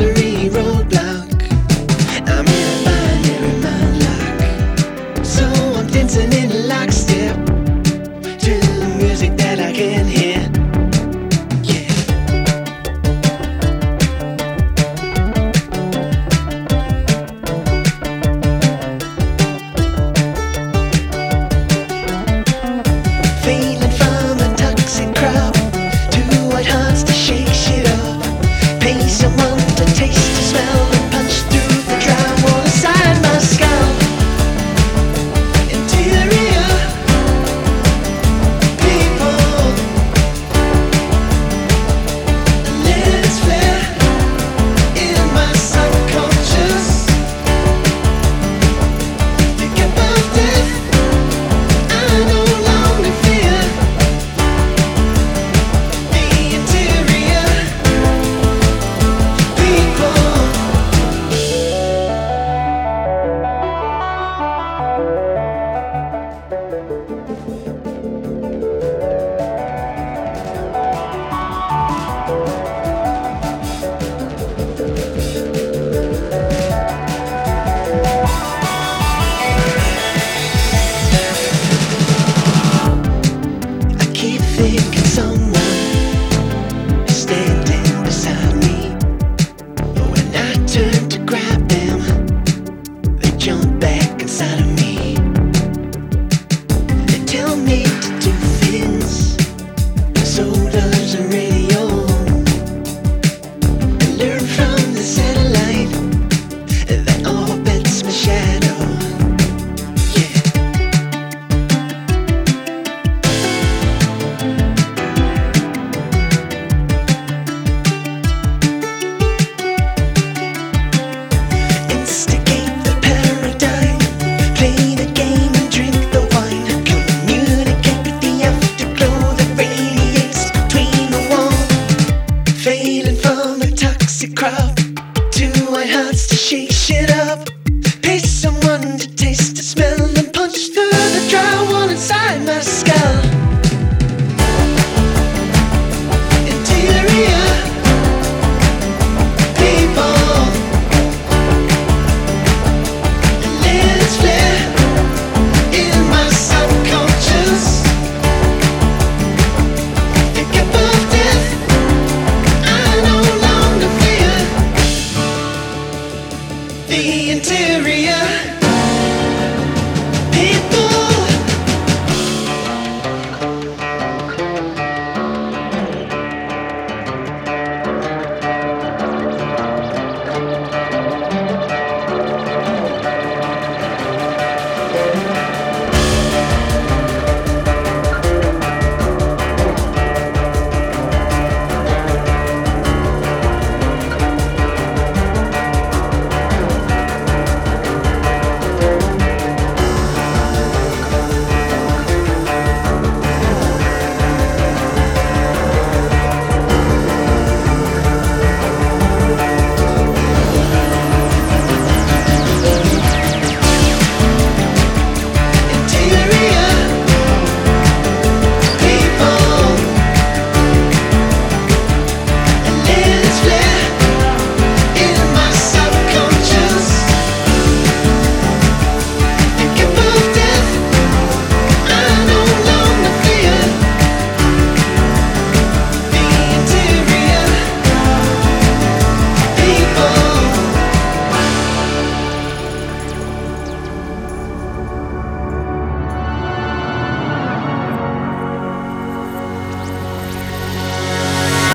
misery roadblock. I'm in a binary mind lock, so I'm dancing in lockstep to the music that I can hear. Feeling from a toxic crowd, two white hearts to shake shit up. Pay someone to taste the smell and punch through the drywall inside my scalp. Interior people, let it flare in my subconscious. Think about death, I no longer fear. The interior people. I keep thinking someone is standing beside me, but when I turn to grab them, they jump back inside of me. They tell me to do things, so does the radio. I learn from the satellite that orbits my shadow. Yeah. Instigate the paradigm, play the game and drink the wine. Communicate with the afterglow that radiates between the walls. Failing from a toxic crowd,